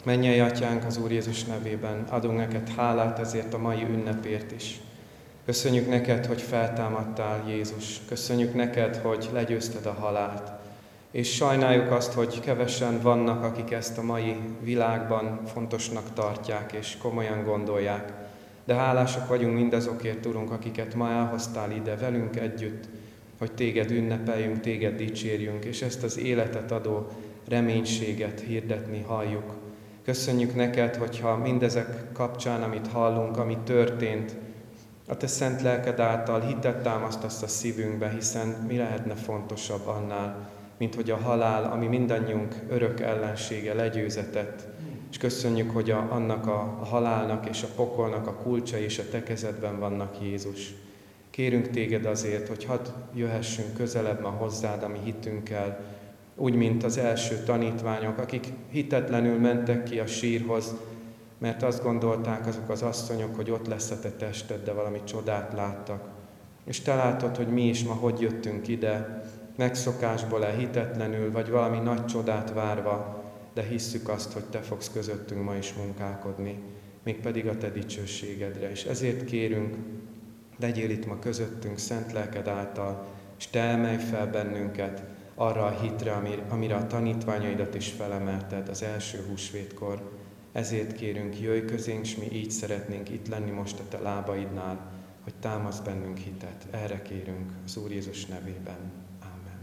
Mennyei Atyánk, az Úr Jézus nevében adunk neked hálát ezért a mai ünnepért is. Köszönjük neked, hogy feltámadtál, Jézus. Köszönjük neked, hogy legyőzted a halált. És sajnáljuk azt, hogy kevesen vannak, akik ezt a mai világban fontosnak tartják és komolyan gondolják. De hálásak vagyunk mindazokért, Urunk, akiket ma elhoztál ide velünk együtt, hogy téged ünnepeljünk, téged dicsérjünk, és ezt az életet adó reménységet hirdetni halljuk. Köszönjük neked, hogyha mindezek kapcsán, amit hallunk, ami történt, a te szent lelked által hitet támasztasz a szívünkbe, hiszen mi lehetne fontosabb annál, mint hogy a halál, ami mindannyiunk örök ellensége, legyőzetett. És köszönjük, hogy annak a halálnak és a pokolnak a kulcsai és a te kezedben vannak, Jézus. Kérünk téged azért, hogy hadd jöhessünk közelebb ma hozzád a mi hitünkkel, úgy, mint az első tanítványok, akik hitetlenül mentek ki a sírhoz, mert azt gondolták azok az asszonyok, hogy ott lesz a te tested, de valami csodát láttak. És te látod, hogy mi is ma hogy jöttünk ide, megszokásból-e, hitetlenül, vagy valami nagy csodát várva, de hisszük azt, hogy te fogsz közöttünk ma is munkálkodni, mégpedig a te dicsőségedre. És ezért kérünk, legyél itt ma közöttünk szent lelked által, és te emelj fel bennünket arra a hitre, amire a tanítványaidat is felemelted az első húsvétkor. Ezért kérünk, jöjj közénk, s mi így szeretnénk itt lenni most a te lábaidnál, hogy támasz bennünk hitet. Erre kérünk az Úr Jézus nevében. Ámen.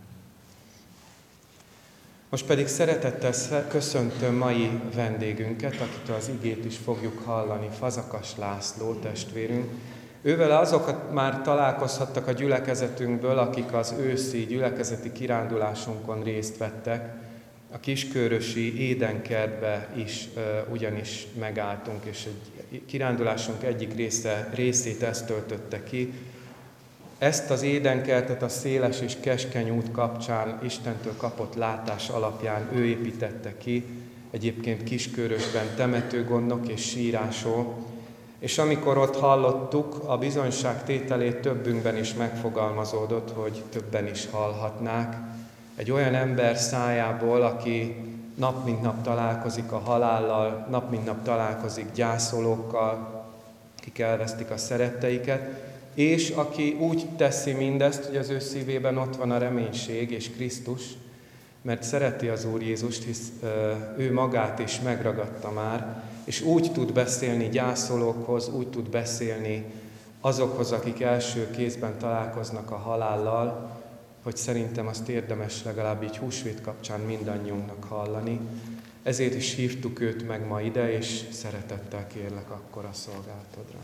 Most pedig szeretettel köszöntöm mai vendégünket, akitől az igét is fogjuk hallani, Fazakas László testvérünk. Ővele azok már találkozhattak a gyülekezetünkből, akik az őszi gyülekezeti kirándulásunkon részt vettek. A Kiskörösi Édenkertbe is ugyanis megálltunk, és egy kirándulásunk egyik részét ezt töltötte ki. Ezt az Édenkertet a széles és keskeny út kapcsán Istentől kapott látás alapján ő építette ki, egyébként Kiskörösben temetőgondnok és sírásó. És amikor ott hallottuk, a bizonyságtételét többünkben is megfogalmazódott, hogy többen is hallhatnák. Egy olyan ember szájából, aki nap mint nap találkozik a halállal, nap mint nap találkozik gyászolókkal, akik elvesztik a szeretteiket, és aki úgy teszi mindezt, hogy az ő szívében ott van a reménység és Krisztus, mert szereti az Úr Jézust, hisz ő magát is megragadta már, és úgy tud beszélni gyászolókhoz, úgy tud beszélni azokhoz, akik első kézben találkoznak a halállal, hogy szerintem azt érdemes legalább így húsvét kapcsán mindannyiunknak hallani. Ezért is hívtuk őt meg ma ide, és szeretettel kérlek akkor a szolgálatodra.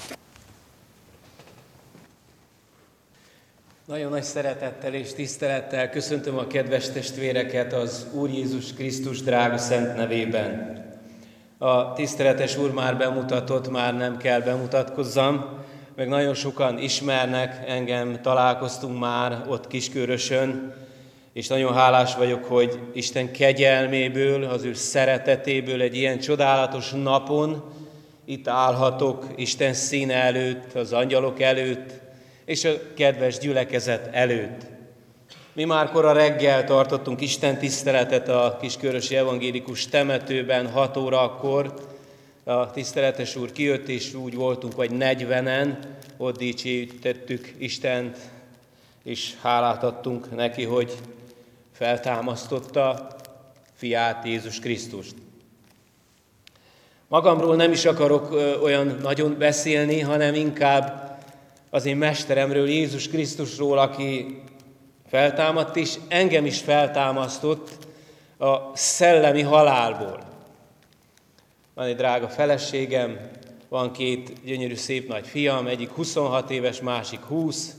Nagyon nagy szeretettel és tisztelettel köszöntöm a kedves testvéreket az Úr Jézus Krisztus drága szent nevében. A tiszteletes Úr már bemutatott, már nem kell bemutatkozzam, meg nagyon sokan ismernek, engem találkoztunk már ott Kiskörösön, és nagyon hálás vagyok, hogy Isten kegyelméből, az ő szeretetéből egy ilyen csodálatos napon itt állhatok Isten színe előtt, az angyalok előtt, és a kedves gyülekezet előtt. Mi már kora reggel tartottunk Isten tiszteletet a Kiskörösi Evangélikus temetőben 6 órakor. A tiszteletes úr kijött, és úgy voltunk, vagy 40-en, ott dicsértettük Istent, és hálát adtunk neki, hogy feltámasztotta fiát, Jézus Krisztust. Magamról nem is akarok olyan nagyon beszélni, hanem inkább az én mesteremről, Jézus Krisztusról, aki feltámadt, és engem is feltámasztott a szellemi halálból. Van egy drága feleségem, van 2 gyönyörű szép nagy fiam, egyik 26 éves, másik 20.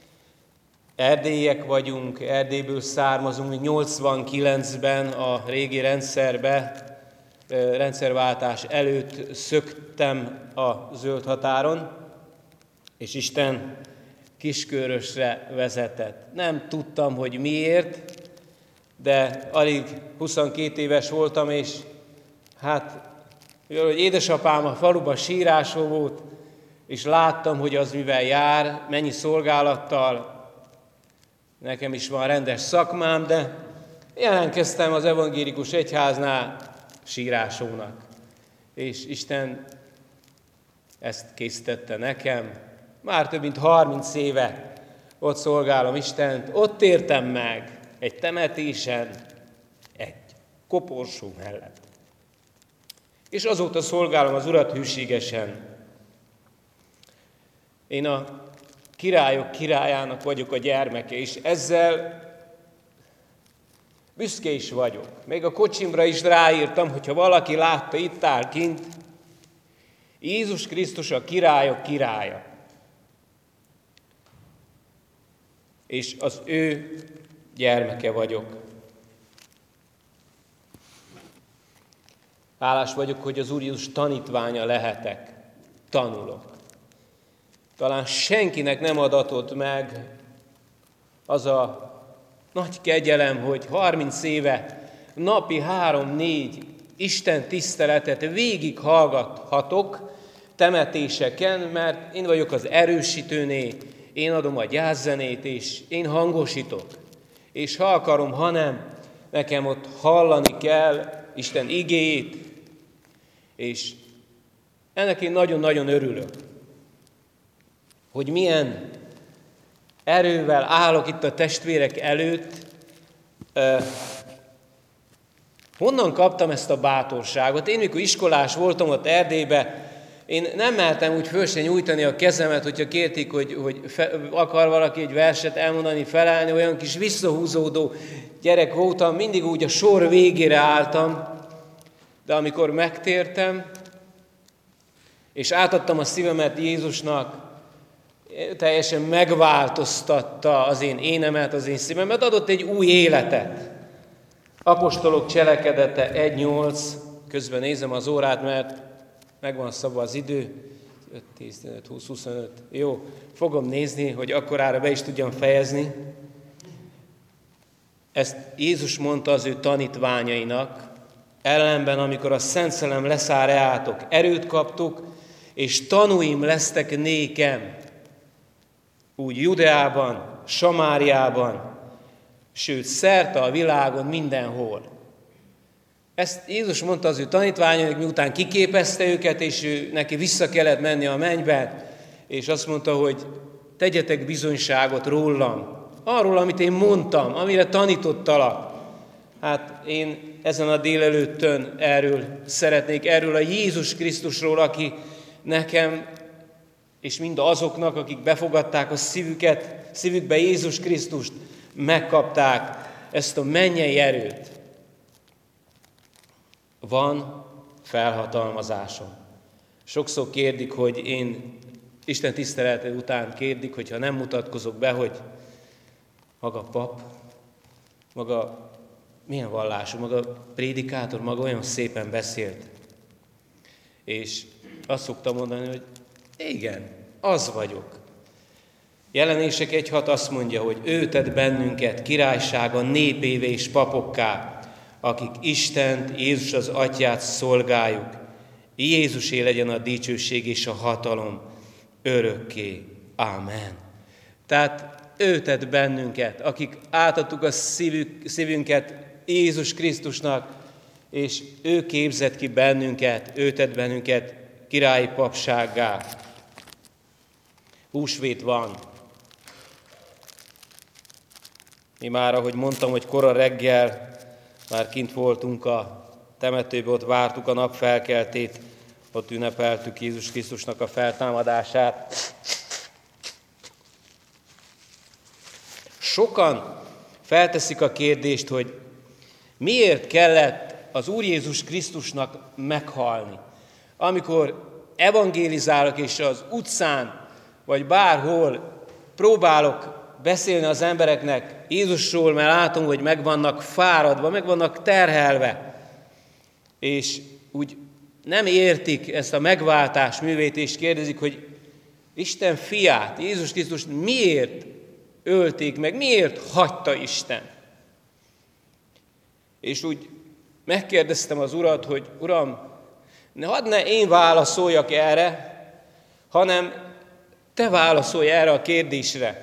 Erdélyiek vagyunk, származunk, mi 89-ben a régi rendszerváltás előtt szöktem a zöld határon, és Isten Kiskörösre vezetett. Nem tudtam, hogy miért, de alig 22 éves voltam, és mivel édesapám a faluban sírásó volt, és láttam, hogy az mivel jár, mennyi szolgálattal, nekem is van rendes szakmám, de jelentkeztem az evangélikus egyháznál sírásónak. És Isten ezt készítette nekem. Már több mint 30 éve ott szolgálom Istent, ott értem meg egy temetésen, egy koporsó mellett. És azóta szolgálom az Urat hűségesen. Én a királyok királyának vagyok a gyermeke, és ezzel büszke is vagyok. Még a kocsimra is ráírtam, hogyha valaki látta, itt áll kint, Jézus Krisztus a királyok királya. És az ő gyermeke vagyok. Hálás vagyok, hogy az Úr Jézus tanítványa lehetek. Tanulok. Talán senkinek nem adatott meg az a nagy kegyelem, hogy 30 éve napi 3-4 Isten tiszteletet végig hallgathatok temetéseken, mert én vagyok az erősítőné, én adom a gyászzenét, és én hangosítok. És ha akarom, ha nem, nekem ott hallani kell Isten igéjét, és ennek én nagyon-nagyon örülök, hogy milyen erővel állok itt a testvérek előtt. Honnan kaptam ezt a bátorságot? Én, mikor iskolás voltam ott Erdélybe, én nem mertem úgy föl se nyújtani a kezemet, hogyha kérték, hogy akar valaki egy verset elmondani, felállni, olyan kis visszahúzódó gyerek voltam, mindig úgy a sor végére álltam, de amikor megtértem, és átadtam a szívemet Jézusnak, teljesen megváltoztatta az én énemet, az én szívemet, adott egy új életet. Apostolok cselekedete 1.8, közben nézem az órát, mert megvan szabva az idő, 5, 10, 15, 20, 25, jó, fogom nézni, hogy akkorára be is tudjam fejezni. Ezt Jézus mondta az ő tanítványainak, ellenben, amikor a Szent Szellem leszáll reátok, erőt kaptuk, és tanúim lesztek nékem, úgy Judeában, Samáriában, sőt, szerte a világon mindenhol. Ezt Jézus mondta az ő tanítványainak, miután kiképezte őket, és neki vissza kellett menni a mennybe, és azt mondta, hogy tegyetek bizonyságot rólam, arról, amit én mondtam, amire tanítottalak. Hát én ezen a délelőttön erről a Jézus Krisztusról, aki nekem, és mind azoknak, akik befogadták a szívükbe Jézus Krisztust, megkapták ezt a mennyei erőt. Van felhatalmazásom. Sokszor kérdik, hogy én Isten tisztelete után kérdik, hogyha nem mutatkozok be, hogy maga pap, maga milyen vallású, maga prédikátor, maga olyan szépen beszélt. És azt szoktam mondani, hogy igen, az vagyok. Jelenések 1.6 azt mondja, hogy ő tett bennünket királysága népévé és papokká, akik Istent, Jézus az Atyát szolgáljuk. Jézusé legyen a dicsőség és a hatalom örökké. Ámen. Tehát ő tett bennünket, akik átadtuk a szívünket Jézus Krisztusnak, és ő képzett ki bennünket, ő tett bennünket királyi papsággá. Húsvét van. Mi már, ahogy mondtam, hogy kora reggel, már kint voltunk a temetőbe, ott vártuk a nap felkeltét, ott ünnepeltük Jézus Krisztusnak a feltámadását. Sokan felteszik a kérdést, hogy miért kellett az Úr Jézus Krisztusnak meghalni. Amikor evangélizálok, és az utcán, vagy bárhol próbálok beszélni az embereknek Jézusról, mert látom, hogy meg vannak fáradva, meg vannak terhelve, és úgy nem értik ezt a megváltás művét, és kérdezik, hogy Isten fiát, Jézus Krisztust miért ölték meg, miért hagyta Isten? És úgy megkérdeztem az Urat, hogy Uram, hadd ne én válaszoljak erre, hanem Te válaszolj erre a kérdésre.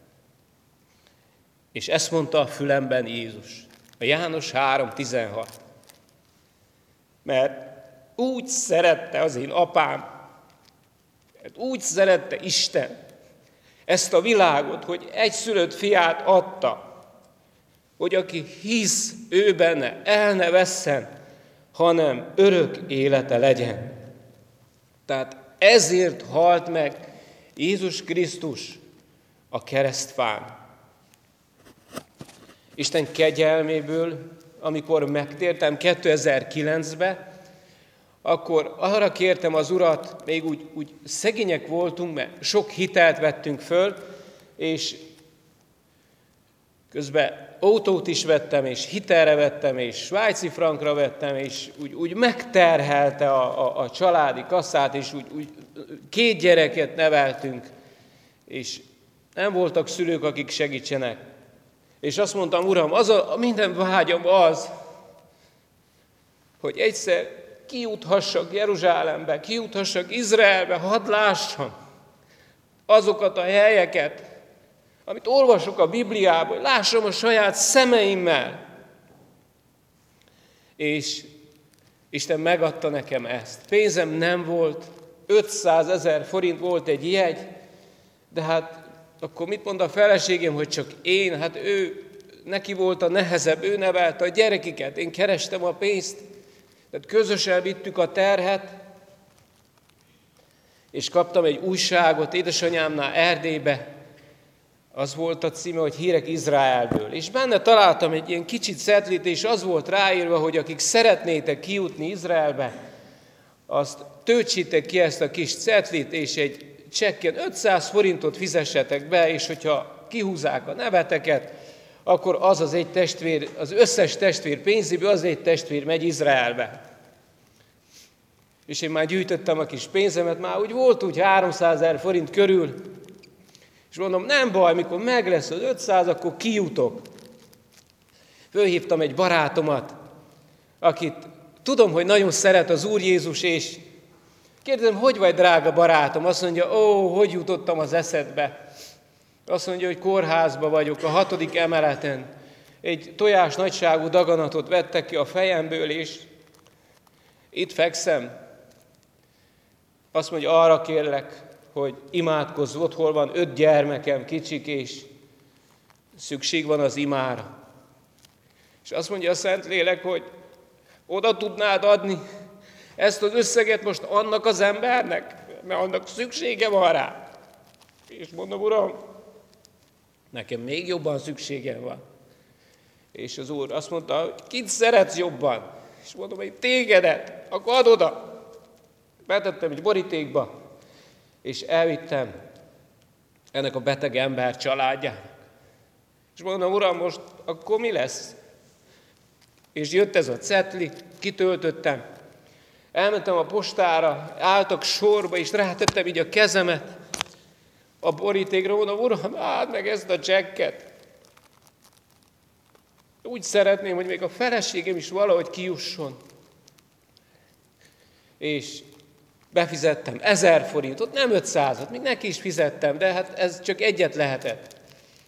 És ezt mondta a fülemben Jézus. A János 3.16. mert úgy szerette az én apám, mert úgy szerette Isten ezt a világot, hogy egyszülött fiát adta, hogy aki hisz ő benne, el ne vesszen, hanem örök élete legyen. Tehát ezért halt meg Jézus Krisztus a keresztfán. Isten kegyelméből, amikor megtértem 2009-ben, akkor arra kértem az Urat, még úgy szegények voltunk, mert sok hitelt vettünk föl, és közben autót is vettem, és hitelre vettem, és svájci frankra vettem, és úgy megterhelte a családi kasszát, és úgy 2 gyereket neveltünk, és nem voltak szülők, akik segítsenek. És azt mondtam, Uram, minden vágyam az, hogy egyszer kijuthassak Jeruzsálembe, kijuthassak Izraelbe, hadd lássam azokat a helyeket, amit olvasok a Bibliában, hogy lássam a saját szemeimmel. És Isten megadta nekem ezt. Pénzem nem volt, 500 000 forint volt egy jegy, de hát akkor mit mond a feleségem, hogy csak én, hát neki volt a nehezebb, ő nevelte a gyerekeket, én kerestem a pénzt, tehát közösen vittük a terhet, és kaptam egy újságot édesanyámnál Erdélybe, az volt a címe, hogy Hírek Izraelből. És benne találtam egy ilyen kicsit cetlit, és az volt ráírva, hogy akik szeretnétek kijutni Izraelbe, azt töltsétek ki ezt a kis cetlit, és egy csekken 500 forintot fizessetek be, és hogyha kihúzzák a neveteket, akkor az egy testvér, az összes testvér pénzéből az egy testvér megy Izraelbe. És én már gyűjtöttem a kis pénzemet, már volt 300 000 forint körül, és mondom, nem baj, mikor meg lesz az 500, akkor kijutok. Fölhívtam egy barátomat, akit tudom, hogy nagyon szeret az Úr Jézus, és kérdezem, hogy vagy, drága barátom? Azt mondja, hogy jutottam az eszedbe? Azt mondja, hogy kórházba vagyok, a 6. emeleten. Egy tojás nagyságú daganatot vettek ki a fejemből, és itt fekszem. Azt mondja, arra kérlek, hogy imádkozz, ott hol van 5 gyermekem, kicsik, és szükség van az imára. És azt mondja a Szentlélek, hogy oda tudnád adni ezt az összeget most annak az embernek, mert annak szüksége van rá. És mondom, Uram, nekem még jobban szükségem van. És az Úr azt mondta, hogy kit szeretsz jobban? És mondom, hogy tégedet, akkor add oda. Betettem egy borítékba, és elvittem ennek a beteg ember családjának. És mondom, Uram, most akkor mi lesz? És jött ez a cetli, kitöltöttem, elmentem a postára, álltak sorba, és rátettem így a kezemet a borítékra, mondom, Uram, áld meg ezt a csekket. Úgy szeretném, hogy még a feleségem is valahogy kijusson. És befizettem 1000 forintot, nem 500-at, még neki is fizettem, de hát ez csak egyet lehetett.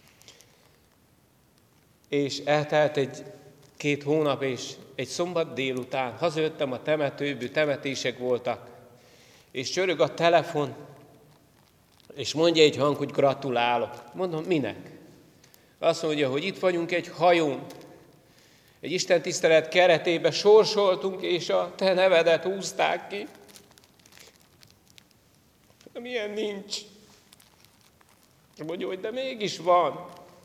És eltelt 2 hónap, és egy szombat délután hazajöttem a temetőből, temetések voltak, és csörög a telefon, és mondja egy hang, hogy gratulálok. Mondom, minek? Azt mondja, hogy itt vagyunk egy hajón, egy istentisztelet keretében sorsoltunk, és a te nevedet húzták ki. Milyen nincs. Mondja, hogy de mégis van.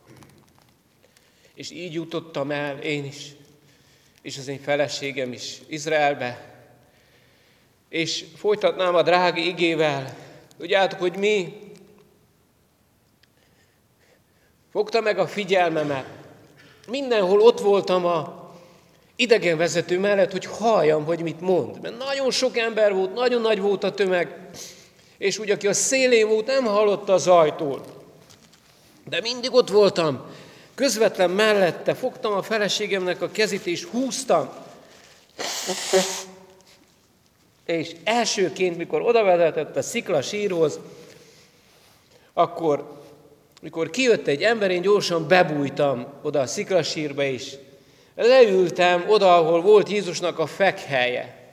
És így jutottam el én is, és az én feleségem is Izraelbe. És folytatnám a drága igével. Tudjátok, hogy mi? Fogta meg a figyelmemet. Mindenhol ott voltam a idegenvezető mellett, hogy halljam, hogy mit mond. Mert nagyon sok ember volt, nagyon nagy volt a tömeg, és úgy, aki a szélén volt, nem hallotta a zajtól. De mindig ott voltam, közvetlen mellette, fogtam a feleségemnek a kezét, és húztam. És elsőként, mikor odavezetett a sziklasírhoz, akkor, mikor kijött egy ember, én gyorsan bebújtam oda a sziklasírba is. Leültem oda, ahol volt Jézusnak a fekhelye.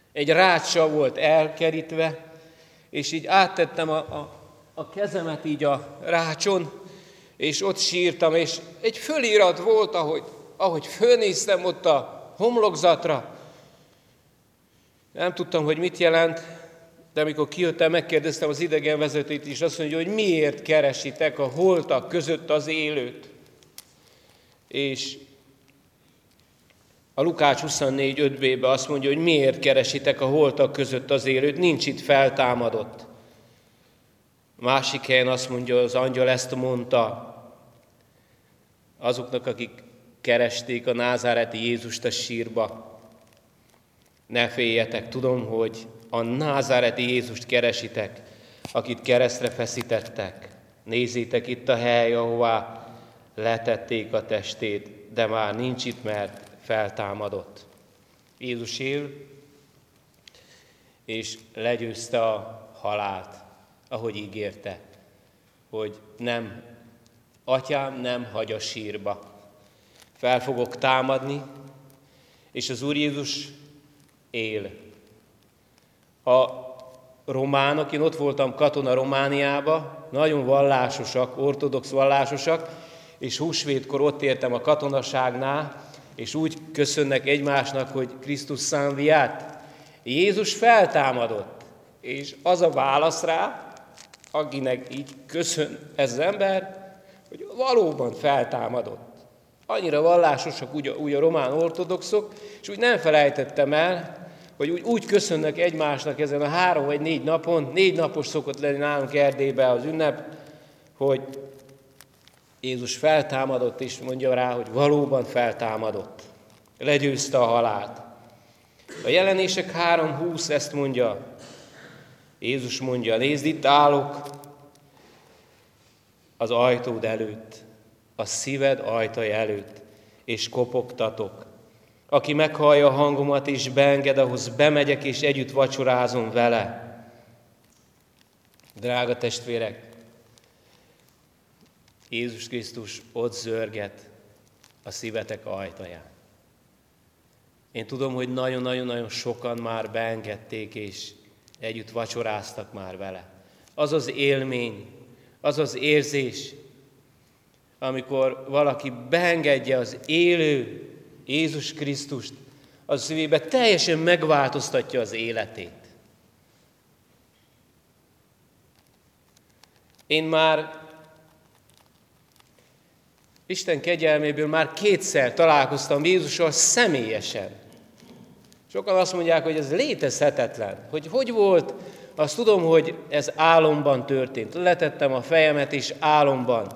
egy ráccsal volt elkerítve, és így áttettem a kezemet így a rácson, és ott sírtam, és egy fölirat volt, ahogy fölnéztem ott a homlokzatra. Nem tudtam, hogy mit jelent, de amikor kijöttem, megkérdeztem az idegenvezetőt is, azt mondja, hogy miért keresitek a holtak között az élőt. És a Lukács 24:5b-ben azt mondja, hogy miért keresitek a holtak között az élőt, nincs itt, feltámadott. Másik helyen azt mondja, az angyal ezt mondta azoknak, akik keresték a názáreti Jézust a sírba. Ne féljetek, tudom, hogy a názáreti Jézust keresitek, akit keresztre feszítettek. Nézzétek, itt a hely, ahová letették a testét, de már nincs itt, mert feltámadott. Jézus él, és legyőzte a halált, ahogy ígérte, hogy nem, Atyám nem hagy a sírba. Fel fogok támadni, és az Úr Jézus él. A románok, én ott voltam katona Romániába, nagyon vallásosak, ortodox vallásosak, és húsvétkor ott értem a katonaságnál, és úgy köszönnek egymásnak, hogy Krisztus sanviat, Jézus feltámadott. És az a válasz rá, akinek így köszön ez az ember, hogy valóban feltámadott. Annyira vallásosak úgy a román ortodoxok, és úgy nem felejtettem el, hogy úgy köszönnek egymásnak ezen a 3 vagy 4 napon, 4 napos szokott lenni nálunk Erdélyben az ünnep, hogy Jézus feltámadott, és mondja rá, hogy valóban feltámadott. Legyőzte a halált. A Jelenések 3:20 ezt mondja. Jézus mondja, nézd, itt állok az ajtód előtt, a szíved ajtaja előtt, és kopogtatok. Aki meghallja a hangomat és beenged, ahhoz bemegyek, és együtt vacsorázom vele. Drága testvérek, Jézus Krisztus ott zörget a szívetek ajtaján. Én tudom, hogy nagyon-nagyon sokan már beengedték, és együtt vacsoráztak már vele. Az az élmény, az az érzés, amikor valaki beengedje az élő Jézus Krisztust, az szívébe teljesen megváltoztatja az életét. Én már Isten kegyelméből már 2-szer találkoztam Jézussal személyesen. Sokan azt mondják, hogy ez létezhetetlen. Hogy volt, azt tudom, hogy ez álomban történt. Letettem a fejemet, és álomban,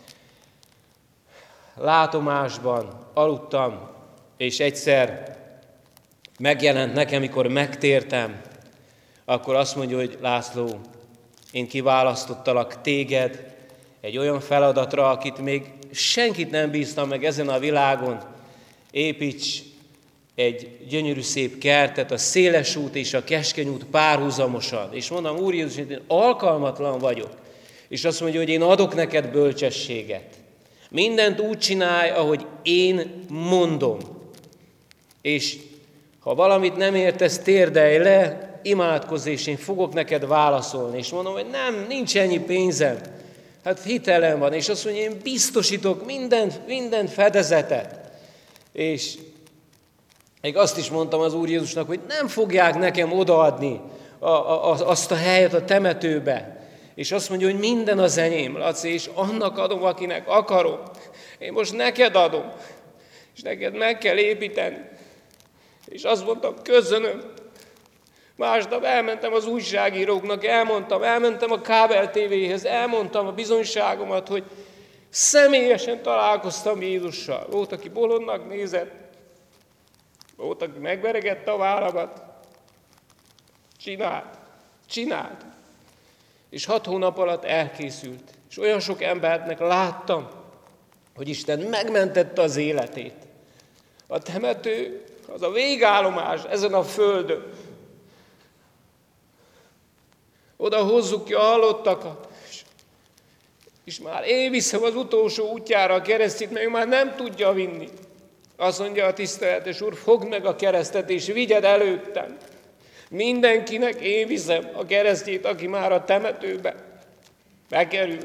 látomásban aludtam, és egyszer megjelent nekem, mikor megtértem, akkor azt mondja, hogy László, én kiválasztottalak téged egy olyan feladatra, akit még senkit nem bíztam meg ezen a világon. Építs egy gyönyörű szép kertet, a széles út és a keskeny út párhuzamosan. És mondom, Úr Jézus, én alkalmatlan vagyok. És azt mondja, hogy én adok neked bölcsességet. Mindent úgy csinálj, ahogy én mondom. És ha valamit nem értesz, térdelj le, imádkozz, és én fogok neked válaszolni. És mondom, hogy nem, nincs ennyi pénzem. Hát hitelem van, és azt mondja, én biztosítok minden fedezetet. És még azt is mondtam az Úr Jézusnak, hogy nem fogják nekem odaadni azt a helyet a temetőbe. És azt mondja, hogy minden az enyém, Laci, és annak adom, akinek akarom. Én most neked adom, és neked meg kell építeni. És azt mondtam, köszönöm. Másnap elmentem az újságíróknak, elmentem a kábel tévéhez, elmondtam a bizonyságomat, hogy személyesen találkoztam Jézussal. Volt, aki bolondnak nézett, volt, aki megveregette a vállamat. Csináld. És 6 hónap alatt elkészült. És olyan sok embernek láttam, hogy Isten megmentette az életét. A temető az a végállomás ezen a földön. Oda hozzuk ki a halottakat, és már én viszem az utolsó útjára a keresztét, mert ő már nem tudja vinni. Azt mondja a tiszteletes Úr, fogd meg a keresztet, és vigyed előttem. Mindenkinek én viszem a keresztjét, aki már a temetőbe bekerül.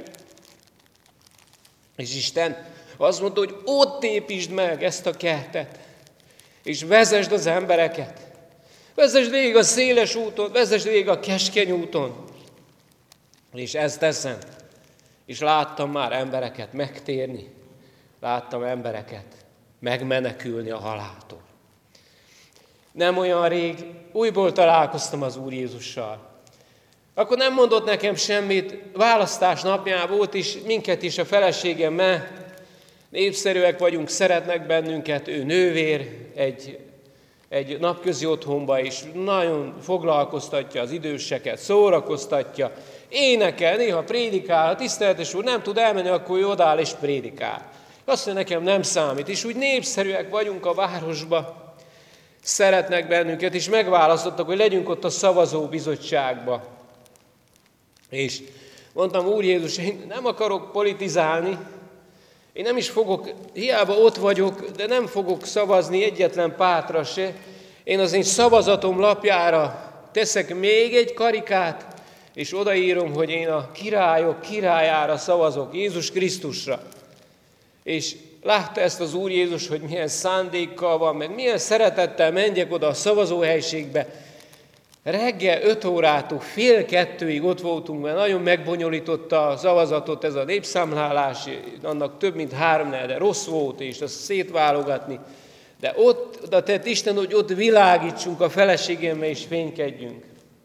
És Isten azt mondta, hogy ott építsd meg ezt a kertet, és vezesd az embereket. Vezesd végig a széles úton, vezesd végig a keskeny úton. És ezt teszem. És láttam már embereket megtérni. Láttam embereket megmenekülni a haláltól. Nem olyan rég újból találkoztam az Úr Jézussal. Akkor nem mondott nekem semmit, választás napján volt is, minket is a feleségemmel. Népszerűek vagyunk, szeretnek bennünket, ő nővér egy napközi otthonba, és nagyon foglalkoztatja az időseket, szórakoztatja, énekel, néha prédikál, ha tiszteletes úr nem tud elmenni, akkor ő odáll és prédikál. Azt mondja, nekem nem számít, és úgy népszerűek vagyunk a városba, szeretnek bennünket, és megválasztottak, hogy legyünk ott a szavazóbizottságba. És mondtam, Úr Jézus, én nem akarok politizálni, én nem is fogok, hiába ott vagyok, de nem fogok szavazni egyetlen pártra se. Én az én szavazatom lapjára teszek még egy karikát, és odaírom, hogy én a királyok királyára szavazok, Jézus Krisztusra. És látta ezt az Úr Jézus, hogy milyen szándékkal van, meg milyen szeretettel menjek oda a szavazóhelyiségbe. Reggel 5 órától fél 2-ig ott voltunk, mert nagyon megbonyolította a szavazatot ez a népszámlálás, annak több mint 3, de rossz volt, és azt szétválogatni. De ott oda tett Isten, hogy ott világítsunk a feleségemmel, és fénykedjünk.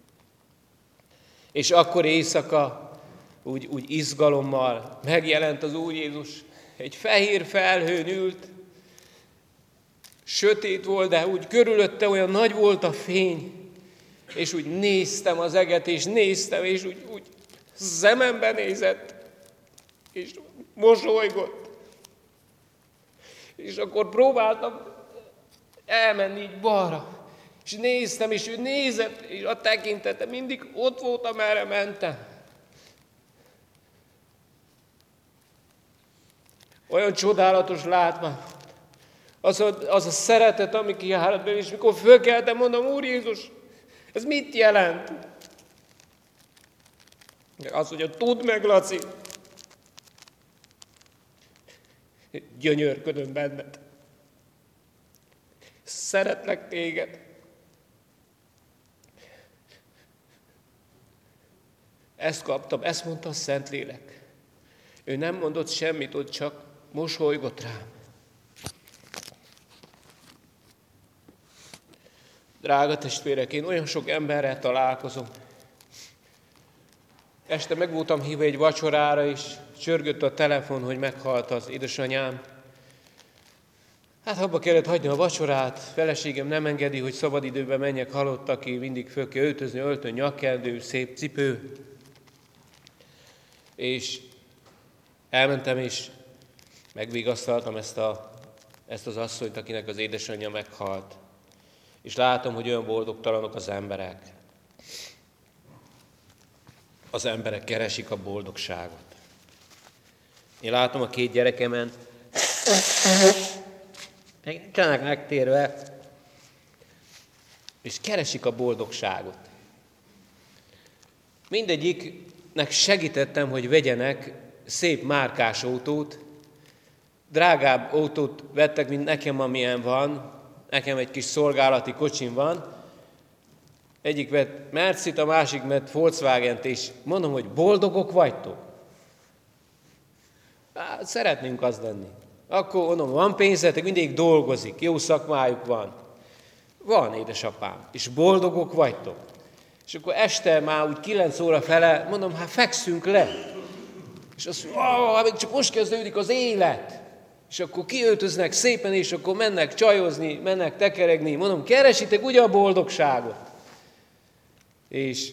És akkor éjszaka úgy izgalommal megjelent az Úr Jézus. Egy fehér felhőn ült, sötét volt, de úgy körülötte olyan nagy volt a fény, és úgy néztem az eget, és néztem, és úgy szemembe nézett, és mosolygott. És akkor próbáltam elmenni így balra, és néztem, és ő nézett, és a tekintete mindig ott volt, amerre mentem. Olyan csodálatos látvány. Az a szeretet, ami kiárat belőle, és mikor fölkeltem, mondom, Úr Jézus, ez mit jelent? Az, hogy tudd meg, Laci, gyönyörködöm benned. Szeretlek téged. Ezt kaptam, ezt mondta a Szentlélek. Ő nem mondott semmit, ott csak mosolygott rám. Drága testvérek, én olyan sok emberrel találkozom. Este meg voltam hívva egy vacsorára, és csörgött a telefon, hogy meghalt az édesanyám. Hát abba kellett hagyni a vacsorát, feleségem nem engedi, hogy szabadidőben menjek halott, aki mindig föl kell öltözni, öltön, nyakkendő, szép cipő. És elmentem, és megvigasztaltam ezt az asszonyt, akinek az édesanyja meghalt. És látom, hogy olyan boldogtalanok az emberek. Az emberek keresik a boldogságot. Én látom a 2 gyerekemen, nincsenek megtérve, és keresik a boldogságot. Mindegyiknek segítettem, hogy vegyenek szép márkás autót, drágább autót vettek, mint nekem, amilyen van. Nekem egy kis szolgálati kocsim van. Egyik vett Mercit, a másik vett Volkswagent, és mondom, hogy boldogok vagytok? Hát, szeretnénk az lenni. Akkor mondom, van pénzetek, mindig dolgozik, jó szakmájuk van. Van, édesapám, és boldogok vagytok. És akkor este már úgy 9 óra fele, mondom, hát fekszünk le. És azt mondja, még csak most kezdődik az élet. És akkor kiöltöznek szépen, és akkor mennek csajozni, mennek tekeregni. Mondom, keresitek ugye a boldogságot? És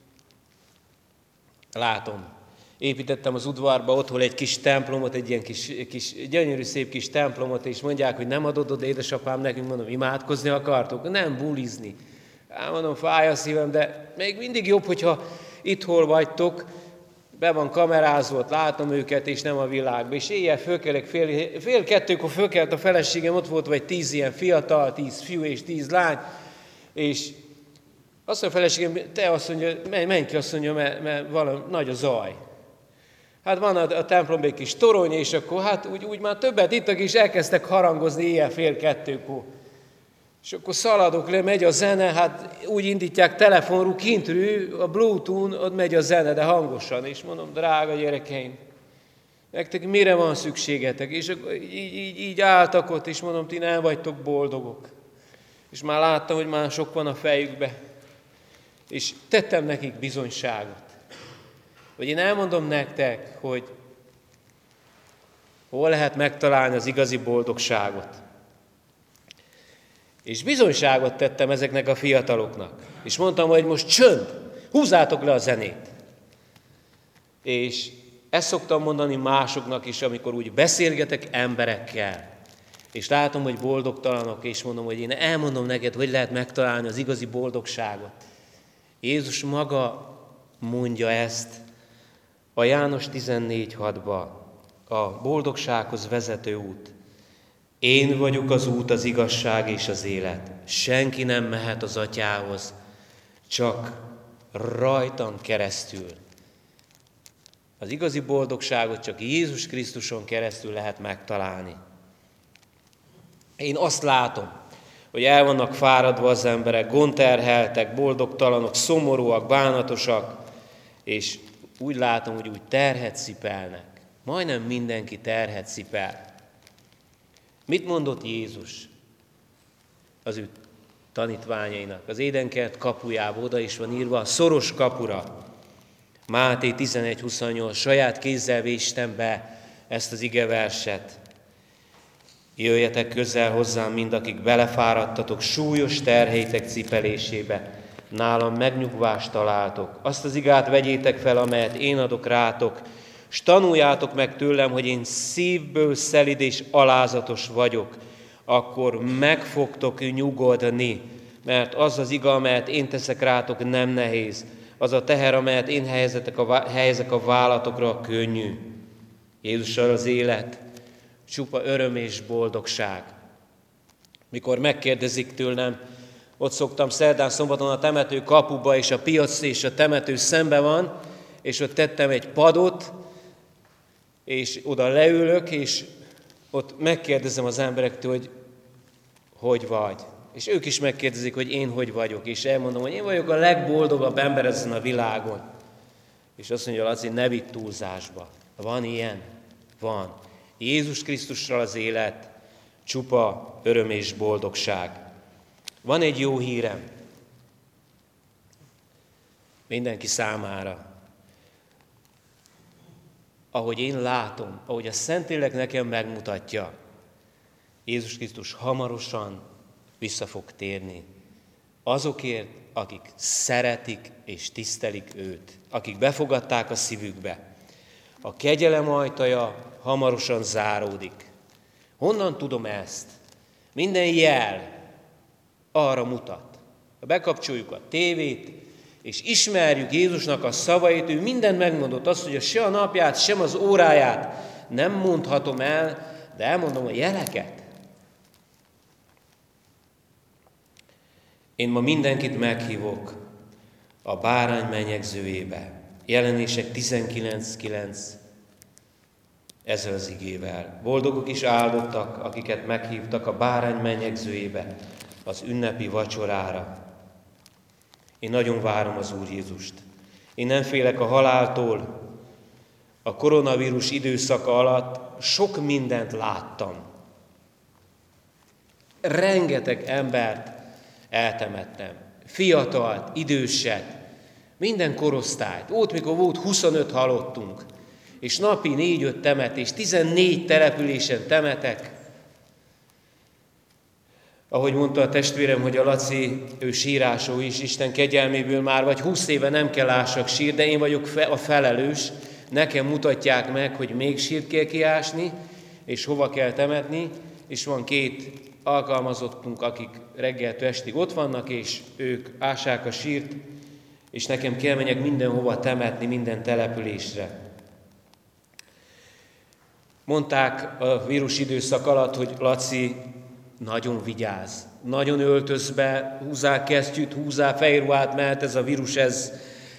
látom, építettem az udvarba otthon egy kis templomot, egy ilyen kis gyönyörű szép kis templomot, és mondják, hogy nem adod oda, édesapám, nekünk, mondom, imádkozni akartok? Nem, bulizni. Hát mondom, fáj a szívem, de még mindig jobb, hogyha itthon vagytok, be van kamerázva, látom őket, és nem a világba. És éjjel fölkelek, fél 2-kor fölkelt a feleségem, ott volt vagy 10 ilyen fiatal, 10 fiú és 10 lány, és Azt mondja a feleségem, te azt mondja, menj ki, azt mondja, mert valami nagy a zaj. Hát van a templomban egy kis torony, és akkor hát úgy már többet ittak, és elkezdtek harangozni éjjel 1:30-kor. És akkor szaladok le, megy a zene, hát úgy indítják telefonról, kintről, a Bluetooth-on, ott megy a zene, de hangosan. És mondom, drága gyerekeim, nektek mire van szükségetek? És akkor így álltak ott, és mondom, ti nem vagytok boldogok. És már láttam, hogy már sok van a fejükbe. És tettem nekik bizonyságot. Hogy én elmondom nektek, hogy hol lehet megtalálni az igazi boldogságot. És bizonyságot tettem ezeknek a fiataloknak. És mondtam, hogy most csönd, húzzátok le a zenét. És ezt szoktam mondani másoknak is, amikor úgy beszélgetek emberekkel. És látom, hogy boldogtalanok, és mondom, hogy én elmondom neked, hogy lehet megtalálni az igazi boldogságot. Jézus maga mondja ezt a János 14:6-ba, a boldogsághoz vezető út. Én vagyok az út, az igazság és az élet. Senki nem mehet az Atyához, csak rajtam keresztül. Az igazi boldogságot csak Jézus Krisztuson keresztül lehet megtalálni. Én azt látom, hogy el vannak fáradva az emberek, gondterheltek, boldogtalanok, szomorúak, bánatosak, és úgy látom, hogy úgy terhet cipelnek. Majdnem mindenki terhet cipel. Mit mondott Jézus az ő tanítványainak? Az édenkert kapujába oda is van írva, a szoros kapura. Máté 11:28, saját kézzel véstem be ezt az igeverset. Jöjjetek közel hozzám, mind akik belefáradtatok súlyos terheitek cipelésébe. Nálam megnyugvást találtok. Azt az igát vegyétek fel, amelyet én adok rátok, s tanuljátok meg tőlem, hogy én szívből szelíd és alázatos vagyok, akkor meg fogtok nyugodni, mert az az iga, amelyet én teszek rátok, nem nehéz. Az a teher, amelyet én helyezek a vállatokra, könnyű. Jézussal az élet csupa öröm és boldogság. Mikor megkérdezik tőlem, ott szoktam szerdán, szombaton a temető kapuba, és a piac és a temető szembe van, és ott tettem egy padot, és oda leülök, és ott megkérdezem az emberektől, hogy hogy vagy. És ők is megkérdezik, hogy én hogy vagyok, és elmondom, hogy én vagyok a legboldogabb ember ezen a világon. És azt mondja, Laci, ne vidd túlzásba. Van ilyen? Van. Jézus Krisztusral az élet csupa öröm és boldogság. Van egy jó hírem mindenki számára. Ahogy én látom, ahogy a Szentlélek nekem megmutatja, Jézus Krisztus hamarosan vissza fog térni azokért, akik szeretik és tisztelik őt, akik befogadták a szívükbe. A kegyelem ajtaja hamarosan záródik. Honnan tudom ezt? Minden jel arra mutat. Ha bekapcsoljuk a tévét, és ismerjük Jézusnak a szavait, ő mindent megmondott, azt, hogy se a napját, sem az óráját nem mondhatom el, de elmondom a jeleket. Én ma mindenkit meghívok a bárány menyegzőjébe. Jelenések 19:9 ezzel az igével. Boldogok is áldottak, akiket meghívtak a bárány menyegzőjébe, az ünnepi vacsorára. Én nagyon várom az Úr Jézust. Én nem félek a haláltól. A koronavírus időszaka alatt sok mindent láttam. Rengeteg embert eltemettem. Fiatalt, időset, minden korosztályt. Volt, mikor volt 25 halottunk, és napi 4-5 temetés, 14 településen temetek. Ahogy mondta a testvérem, hogy a Laci, ő sírásó is, Isten kegyelméből már vagy 20 éve nem kell ássak sír, de én vagyok a felelős, nekem mutatják meg, hogy még sírt kell kiásni, és hova kell temetni, és van 2 alkalmazottunk, akik reggeltől estig ott vannak, és ők ássák a sírt, és nekem kell menjek mindenhova temetni, minden településre. Mondták a vírus időszak alatt, hogy Laci, nagyon vigyázz. nagyon öltözve, húzzák kesztyűt, húzzák fejruhát, mert ez a vírus, ez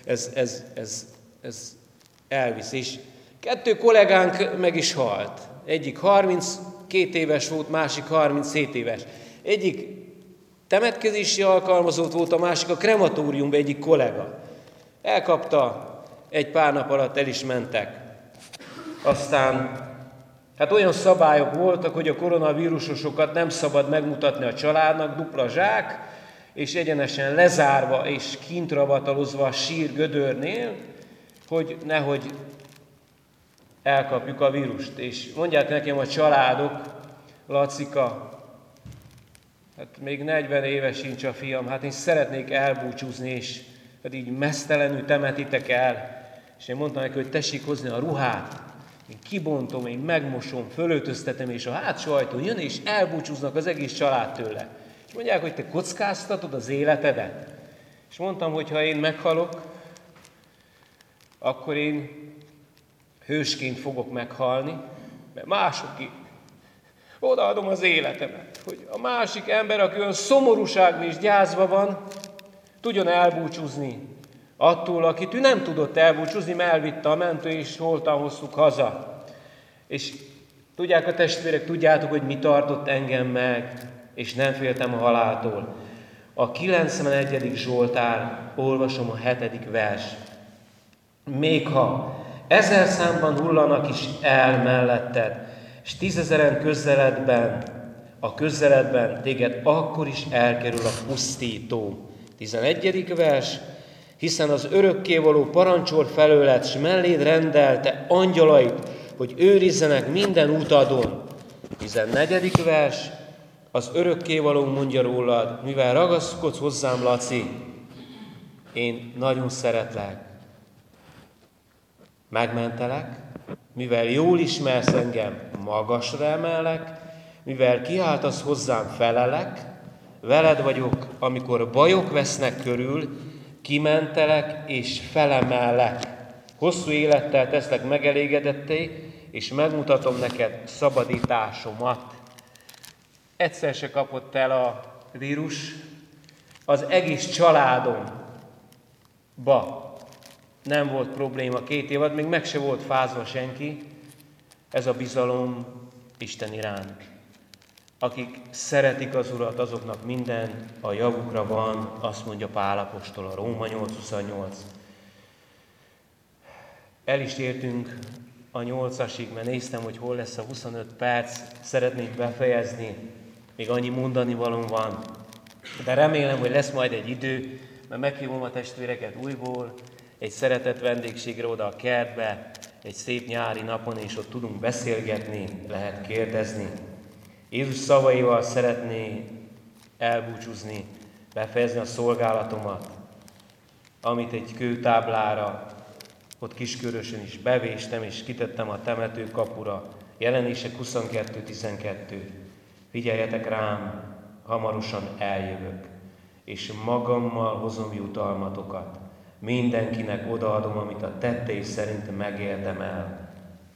elvisz. És 2 kollégánk meg is halt. Egyik 32 éves volt, másik 37 éves. Egyik temetkezési alkalmazott volt, a másik a krematóriumban egyik kollega. Elkapta, egy pár nap alatt el is mentek. Aztán hát olyan szabályok voltak, hogy a koronavírusosokat nem szabad megmutatni a családnak, dupla zsák, és egyenesen lezárva és kint ravatalozva a sír gödörnél, hogy nehogy elkapjuk a vírust. És mondják nekem a családok, Lacika, hát még 40 éves sincs a fiam, hát én szeretnék elbúcsúzni, és hát így mesztelenül temetitek el. És én mondtam neki, hogy tessék hozni a ruhát, én kibontom, én megmosom, fölöltöztetem, és a hátsó ajtón jön, és elbúcsúznak az egész család tőle. És mondják, hogy te kockáztatod az életedet. És mondtam, hogy ha én meghalok, akkor én hősként fogok meghalni, mert másokig odaadom az életemet, hogy a másik ember, aki olyan szomorúságban és gyászban van, tudjon elbúcsúzni attól, akit ő nem tudott elbúcsúzni, mert elvitte a mentő, és holtan hoztuk haza. És tudják a testvérek, tudjátok, hogy mi tartott engem meg, és nem féltem a haláltól. A 91. Zsoltár, olvasom a 7. vers. Még ha 1000 számban hullanak is el melletted, és 10 000-en közeledben téged akkor is elkerül a pusztító. 11. vers. Hiszen az örökkévaló parancsol felőled, s melléd rendelte angyalait, hogy őrizzenek minden utadon. 14. vers. Az örökkévaló mondja rólad, mivel ragaszkodsz hozzám, Laci, én nagyon szeretlek. Megmentelek, mivel jól ismersz engem, magasra emellek, mivel kiáltasz hozzám, felelek, veled vagyok, amikor bajok vesznek körül, kimentelek és felemellek. Hosszú élettel teszlek megelégedetté, és megmutatom neked szabadításomat. Egyszer se kapott el a vírus, az egész családomba nem volt probléma 2 évad, még meg se volt fázva senki. Ez a bizalom Isten iránt. Akik szeretik az Urat, azoknak minden a javukra van, azt mondja Pál apostol a Róma 8.28. El is értünk a 8-asig, mert néztem, hogy hol lesz a 25 perc, szeretnék befejezni, még annyi mondani valóm van. De remélem, hogy lesz majd egy idő, mert meghívom a testvéreket újból, egy szeretett vendégségre oda a kertbe, egy szép nyári napon, és ott tudunk beszélgetni, lehet kérdezni. Jézus szavaival szeretné elbúcsúzni, befejezni a szolgálatomat, amit egy kőtáblára, ott Kiskörösön is bevéstem, és kitettem a temetőkapura. Jelenések 22.12. Figyeljetek rám, hamarosan eljövök, és magammal hozom jutalmatokat. Mindenkinek odaadom, amit a tettei szerint megérdemel.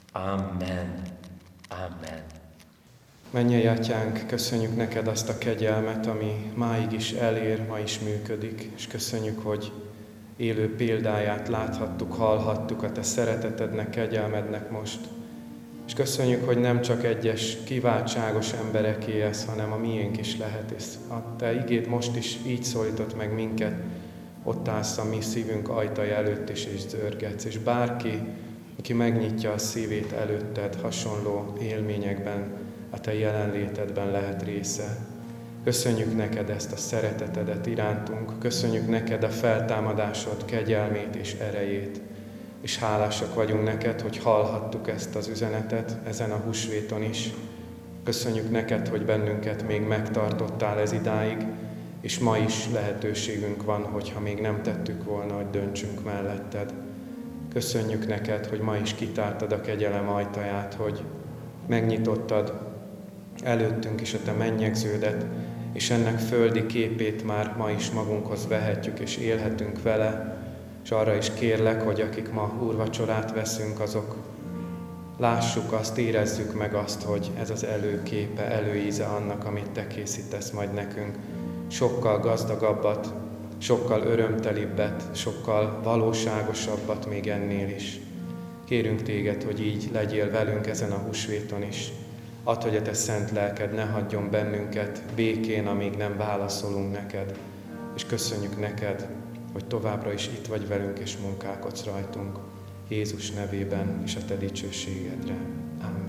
Amen. Amen. Mennyei Atyánk, köszönjük neked azt a kegyelmet, ami máig is elér, ma is működik, és köszönjük, hogy élő példáját láthattuk, hallhattuk a te szeretetednek, kegyelmednek most. És köszönjük, hogy nem csak egyes kiváltságos embereké ez, hanem a miénk is lehet. És a te igéd most is így szólított meg minket, ott állsz a mi szívünk ajtaja előtt is, és zörgetsz. És bárki, aki megnyitja a szívét előtted, hasonló élményekben, a te jelenlétedben lehet része. Köszönjük neked ezt a szeretetedet irántunk, köszönjük neked a feltámadásod kegyelmét és erejét, és hálásak vagyunk neked, hogy hallhattuk ezt az üzenetet ezen a húsvéton is. Köszönjük neked, hogy bennünket még megtartottál ez idáig, és ma is lehetőségünk van, hogyha még nem tettük volna, hogy döntsünk melletted. Köszönjük neked, hogy ma is kitártad a kegyelem ajtaját, hogy megnyitottad előttünk is a te mennyegződet, és ennek földi képét már ma is magunkhoz vehetjük, és élhetünk vele, és arra is kérlek, hogy akik ma úrvacsorát veszünk, azok lássuk azt, érezzük meg azt, hogy ez az előképe, előíze annak, amit Te készítesz majd nekünk. Sokkal gazdagabbat, sokkal örömtelibbet, sokkal valóságosabbat még ennél is. Kérünk Téged, hogy így legyél velünk ezen a húsvéton is. Add, hogy a Te szent lelked ne hagyjon bennünket békén, amíg nem válaszolunk neked. És köszönjük neked, hogy továbbra is itt vagy velünk és munkálkodsz rajtunk. Jézus nevében és a Te dicsőségedre. Amen.